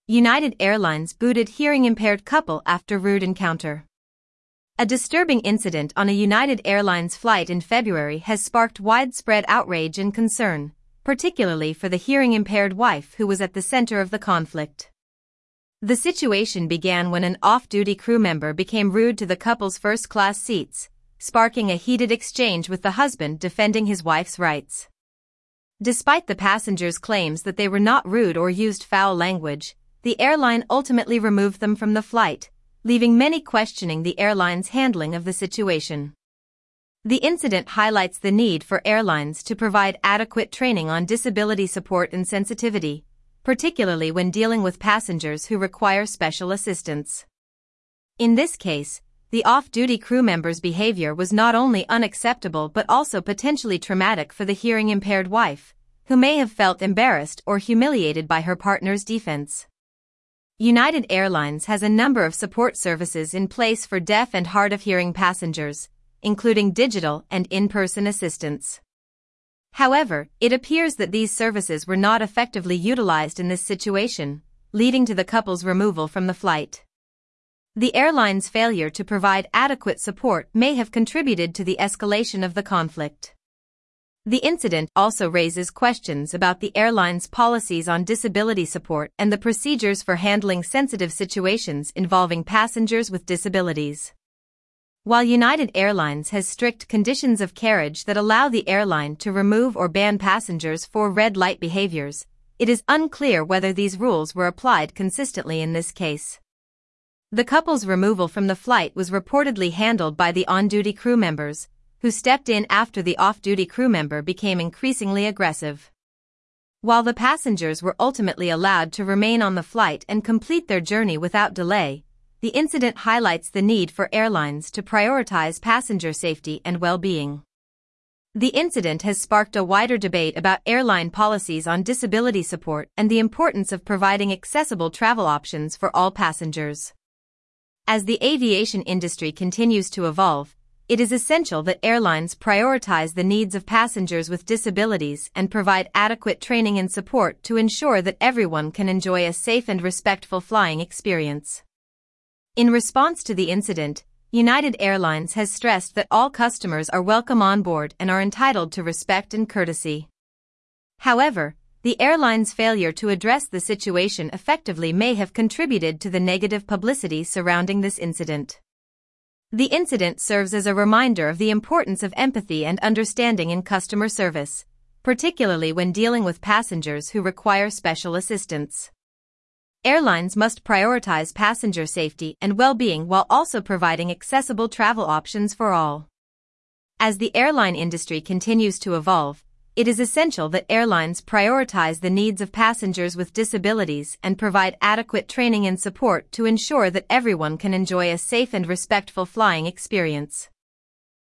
United Airlines booted hearing-impaired couple after rude encounter. A disturbing incident on a United Airlines flight in February has sparked widespread outrage and concern, particularly for the hearing-impaired wife who was at the center of the conflict. The situation began when an off-duty crew member became rude to the couple's first-class seats, sparking a heated exchange with the husband defending his wife's rights. Despite the passengers' claims that they were not rude or used foul language, the airline ultimately removed them from the flight, leaving many questioning the airline's handling of the situation. The incident highlights the need for airlines to provide adequate training on disability support and sensitivity, particularly when dealing with passengers who require special assistance. In this case, the off-duty crew member's behavior was not only unacceptable but also potentially traumatic for the hearing-impaired wife, who may have felt embarrassed or humiliated by her partner's defense. United Airlines has a number of support services in place for deaf and hard of hearing passengers, including digital and in-person assistance. However, it appears that these services were not effectively utilized in this situation, leading to the couple's removal from the flight. The airline's failure to provide adequate support may have contributed to the escalation of the conflict. The incident also raises questions about the airline's policies on disability support and the procedures for handling sensitive situations involving passengers with disabilities. While United Airlines has strict conditions of carriage that allow the airline to remove or ban passengers for red light behaviors, it is unclear whether these rules were applied consistently in this case. The couple's removal from the flight was reportedly handled by the on-duty crew members, who stepped in after the off-duty crew member became increasingly aggressive. While the passengers were ultimately allowed to remain on the flight and complete their journey without delay, the incident highlights the need for airlines to prioritize passenger safety and well-being. The incident has sparked a wider debate about airline policies on disability support and the importance of providing accessible travel options for all passengers. As the aviation industry continues to evolve, it is essential that airlines prioritize the needs of passengers with disabilities and provide adequate training and support to ensure that everyone can enjoy a safe and respectful flying experience. In response to the incident, United Airlines has stressed that all customers are welcome on board and are entitled to respect and courtesy. However, the airline's failure to address the situation effectively may have contributed to the negative publicity surrounding this incident. The incident serves as a reminder of the importance of empathy and understanding in customer service, particularly when dealing with passengers who require special assistance. Airlines must prioritize passenger safety and well-being while also providing accessible travel options for all. As the airline industry continues to evolve, it is essential that airlines prioritize the needs of passengers with disabilities and provide adequate training and support to ensure that everyone can enjoy a safe and respectful flying experience.